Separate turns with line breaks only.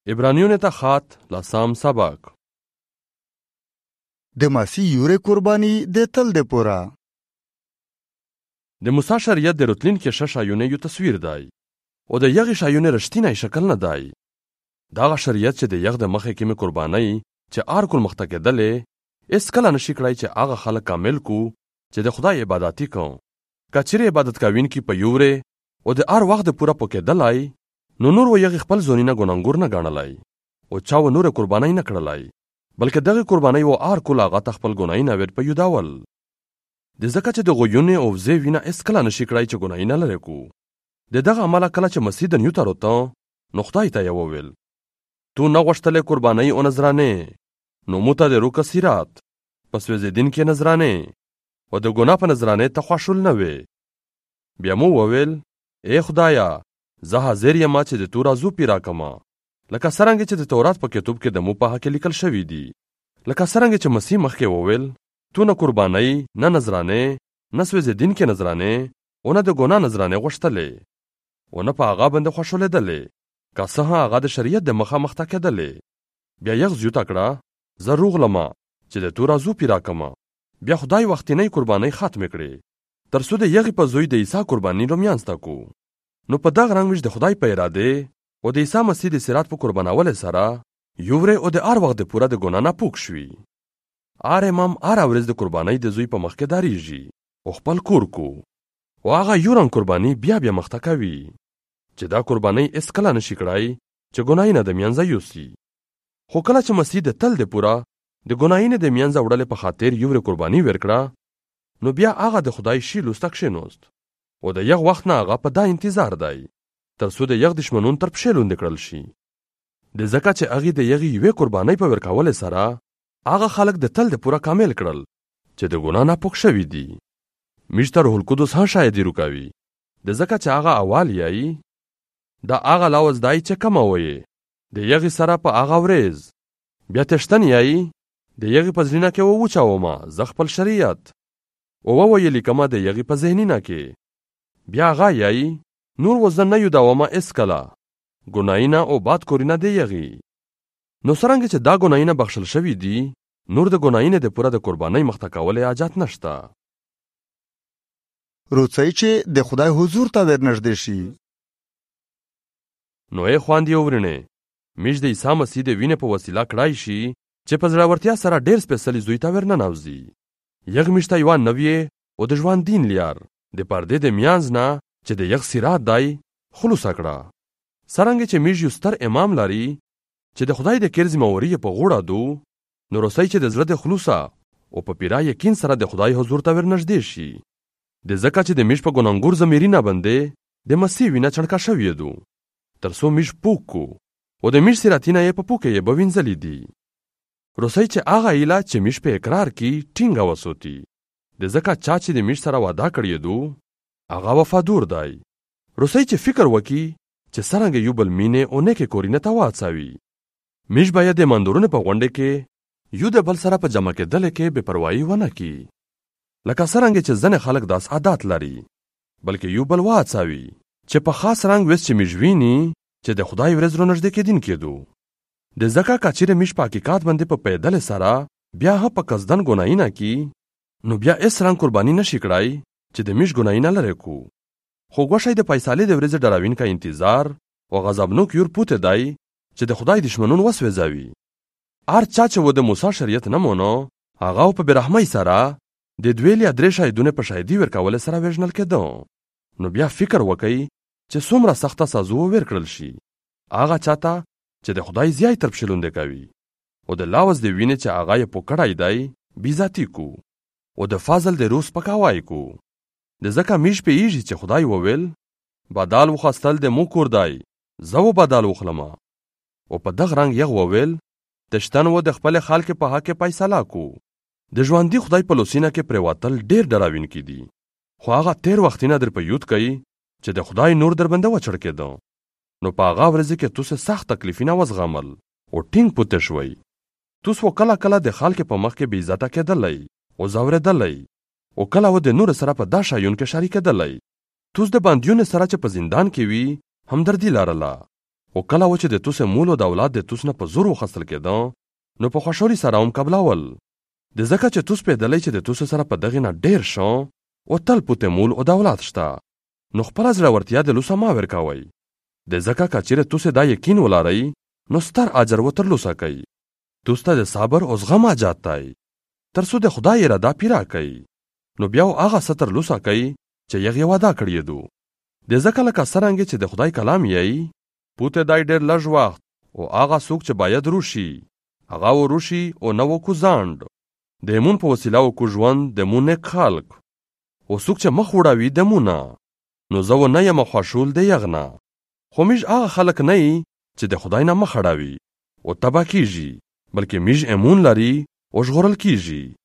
عبرانیون ته خط لسام سبق
د مسیح یورې قرباني د تل د پوره.
د موسی شریعت د رتلین کې شایونه یو تصویر دی او د یغې شایونه رښتینی شکل نه دی. دغه شریعت چې د یغ د مخې کې مې قرباني چې ار کول مخته کېدلې اس کله نشي کړای چې هغه خلک کامل کو چې د خدای عبادتي کوي. کچېرې عبادت کوین کې په یوره او د ار وخت پوره پکېدلای نو نور و یغې خپل ځونینه ګناګور نه ګڼلای او چا و نور قرباني نه کړلای بلکې دغه قرباني و ار کول هغه خپل ګناي نه ور په یوداول. د زکه چې د غویونه او زه وینا اس کله نشي کړای چې ګناي نه لری کو. د دغه عمله کله چې مسیح د نیو تروته نو خدای ته یو ویل تو نه غشتلې قرباني او نذرانه نو موته د روکه سیرات پس وځ دین کې نذرانه او د ګنا په نذرانه ته خوشول نه وي. بیا مو وویل اے خدایا زه حاضر یم چې د تور ازو پیرا کما لکه څنګه چې د تورات په کتاب کې د مو په حق لیکل شوی دی. لکه څنګه چې مسیح مخکې وویل تو نه قرباني نه نذرانه نه سوځ دین کې نذرانه او نه د ګنا نذرانه غشتلې او نه په هغه باندې خوشولې دلې که څه هغه د شریعت د مخه مخته کېدلې. بیا یغ زیو تکړه ضرور لما چې د تور ازو پیرا کما بیا خدای وختینی قرباني ختم کړي تر څو د یغې په زوی د عیسی قرباني رومیانستا کو. نو په دغه رنګ وش د خدای په اراده او د عیسی مسیح د صراط په قربانول سره یوره او د ار وخت د پوره د ګنا نه پوک شوی. ار امام ار ورځ د قرباني د زوی په مخ کې داریږي او خپل کور کو او هغه یورن قرباني بیا مخته کوي چې دا قرباني اس کله نشي کړای چې ګناي نه د میانځه یوسي. خو کله چې مسیح د تل د پوره د ګناي نه د میانځه وړل په خاطر یوره قرباني ورکړه نو بیا هغه د خدای شی لوستک شنوست او د یغ وخت نه هغه په دا انتظار دی تر څو د یغ دشمنون تر پښې لاندې کړل شي. د زکات چې هغه د یغ یوې قرباني په ورکول سره هغه خلک د تل د پوره کامل کړل چې د ګنا نه پوک شوی دي. مشتر روح القدس ها شاهدی وکوي د زکات چې هغه اول یای دا هغه لاوز دای چې کموي د یغ سره په هغه ورځ بیا تشتن یای د یغ په ځینه کې وچاو ما ز خپل شریعت او ویلی کما د یغ په ذهنینه کې بیا غایای نور وزن نه یو داومه اسکلا ګناینا او باد کورینا دی یغي. نو سرنګ چې دا ګناینا بخښل شوی دی نور د ګناینا د پوره د قربانای مخته کولې اجازه نشته.
روڅی چې د خدای حضور ته ورنږدې شي.
نو یې خواندې ورنه مش د عیسی مسیح د وینې په وسیله کړای شي چې په زړورتیا سره ډېر سپیشلی زوی ته ورننوځي. یغ مشته یو نوې او د ژوند دین لیار د پردې د میانز نه چې د یغ سیرات دای خلوص کړه. سرنګ چې میج یو ستر امام لري چې د خدای د کېرز موري په غوړه دو نو رسای چې د زړه د خلوصا او په پیرا یقین سره د خدای حضور ته ورنږدې شي. د زکات چې د میج په ګننګور زمیرینه باندې د مسیح وینه چړکا شوی دو تر څو میج پوکو او د میج سیراتینه یې په پوکې به وینځلې دي. رسای چې هغه ایله چې میج په اقرار کې ټینګه وسوتی د زکات چا چې د میج سره وعده کړی دو هغه وفادور دی. رسای چې فکر وکي چې سرنګ یو بل مینه او نه کې کورینه تا واڅاوي. میج باید د مندورونه په غونډه کې یو د بل سره په جمع کې دل کې بے پروايي ونه کی لکه سرنګ چې ځنه خلک داس عادت لري بلکې یو بل واڅاوي چې په خاص رنگ وس چې میجویني چې د خدای ورځ نږدې کې دین کېدو. د زکا کچره میش په حقیقت باندې په پیدل سره بیا په قصدن ګنای نه کی نو بیا اس رنگ قرباني نشي کړای چې د میش ګنای نه لری کو. خو غوښای د پیسالې د ورځ ډراوین کا انتظار او غضبناک یور پوت دی چې د خدای دشمنون وسوځوي. ار چا چې و د موسی شریعت نه مونو هغه په برحمای سره د دویلې درې شایدونه په شاهدی ورکول سره وژنل کېدو. نو بیا فکر وکړي چې څومره سخته سزا ورکړل شي هغه چاته چې د خدای زیای تر پښلوند کوي او د لاوز د وینې چې هغه یې پکړای دی بیزاتی کو او د فاضل د روس پکاوای کو. د زکه میش په ایږي چې خدای وویل بدال وخستل د مو کور دی زو بدال وخلما او په دغه رنگ یغ وویل تشتن و د خپل خلک په حق فیصله کو. د ژوندۍ خدای په لوسینه کې پریواتل ډیر ډراوین کی دي خو هغه تیر وختینه در په یوت کوي چې د خدای نور در باندې وچړ کېدو. نو په هغه ورځ کې توسه سخت تکلیفینه وزغمل او ټینګ پوت شوي. توس وکلا کلا د خلک په مخ کې بې عزت کېدلای او زوردلای او کله و د نور سره په دا شایون کې شریک کېدلای. توس د باندیون سره چې په زندان کې وي همدردی لرله او کله و چې د توس مول او د اولاد د توس نه په زور وخصل کېده نو په خوشحالي سره هم قبلول. د ځکه چې توس پیدلی چې د توس سره په دغې نه ډېر شو او تل پوتې مول او د اولاد شته نو خپله زړورتیا د لوسه مه ورکوئ. د ځکه که چیرې توس دا یقین ولرئ نو ستر اجر و ترلاسه کوئ. توس ته د صبر او زغم حاجت دی تر څو د خدای اراده پیرا کوي نو بیا هغه څه ترلاسه کوي چې هغې وعده کړې دو. د ځکه لکه څرنګې چې د خدای کلام یی پوتې دی ډېر لږ وخت او هغه څوک چې باید روشي هغه وروشي او نه وکو ځانډ د ایمون په وسیله وکو ژوند د مون نیک خلق او څوک چې مخ وړوي د مونه نو زه و نه یم خوشول د یغ نه خو میږ هغه خلک نه یي چې د خدای نه مخ اړوي او تباه کیږي بلکې میږ ایمون لري او ژغورل کیږي.